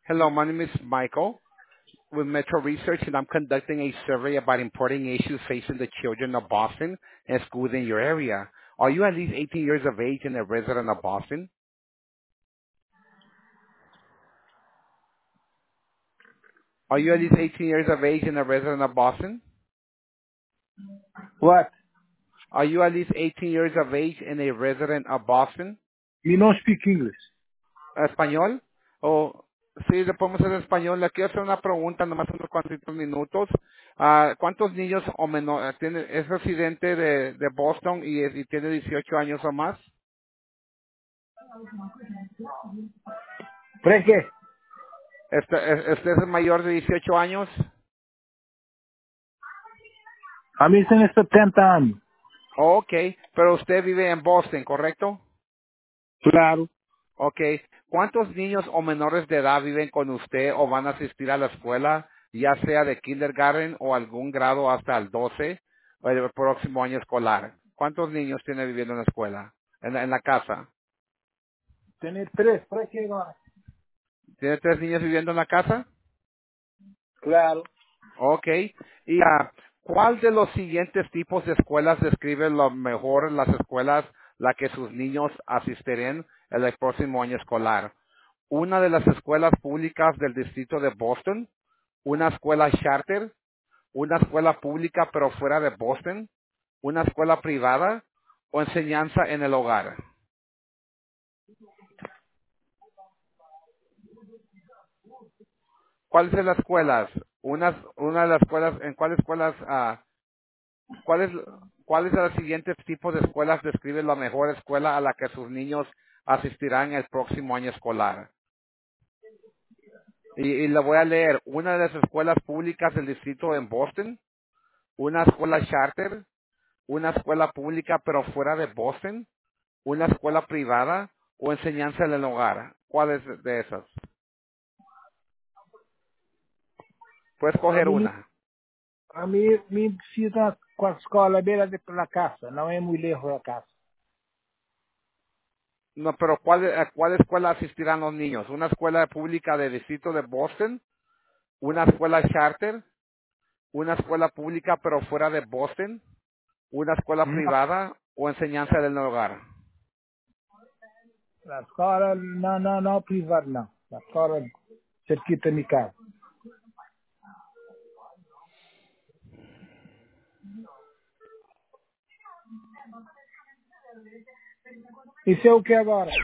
Hello, my name is Michael with Metro Research, and I'm conducting a survey about important issues facing the children of Boston and schools in your area. Are you at least 18 years of age and a resident of Boston? Are you at least 18 years of age and a resident of Boston? What? Are you at least 18 years of age and a resident of Boston? Me don't speak English. ¿Español? O sí, le podemos hacer español. Le quiero hacer una pregunta, nomás unos cuantos minutos. ¿Cuántos niños o menores es residente de Boston y tiene 18 años o más? ¿Para qué? ¿Usted es mayor de 18 años? A mí tiene 70 años. Ok, pero usted vive en Boston, ¿correcto? Claro. Ok. ¿Cuántos niños o menores de edad viven con usted o van a asistir a la escuela, ya sea de kindergarten o algún grado hasta el 12 o el próximo año escolar? ¿Cuántos niños tiene viviendo en la escuela, en la casa? Tiene 3. ¿Para qué ahora? ¿Tiene 3 niños viviendo en la casa? Claro. Ok. ¿Y cuál de los siguientes tipos de escuelas describe lo mejor las escuelas la que sus niños asistirán el próximo año escolar? Una de las escuelas públicas del distrito de Boston, una escuela charter, una escuela pública pero fuera de Boston, una escuela privada o enseñanza en el hogar. ¿Cuáles son las escuelas? Una de las escuelas, ¿en cuáles escuelas, cuáles, cuáles de los siguientes tipos de escuelas describen la mejor escuela a la que sus niños asistirán el próximo año escolar? Y le voy a leer, una de las escuelas públicas del distrito en Boston, una escuela charter, una escuela pública pero fuera de Boston, una escuela privada o enseñanza en el hogar. ¿Cuál es de esas? Puedes A coger mí, una. me precisa com a escola beira da casa. Não é muito lejos da casa. No, pero ¿a cuál escuela asistirán los niños? ¿Una escuela pública del distrito de Boston? ¿Una escuela charter? ¿Una escuela pública pero fuera de Boston? ¿Una escuela Não. privada o enseñanza en el hogar? A escola não privada, não. A escola cerquita da minha casa. Isso é o que agora?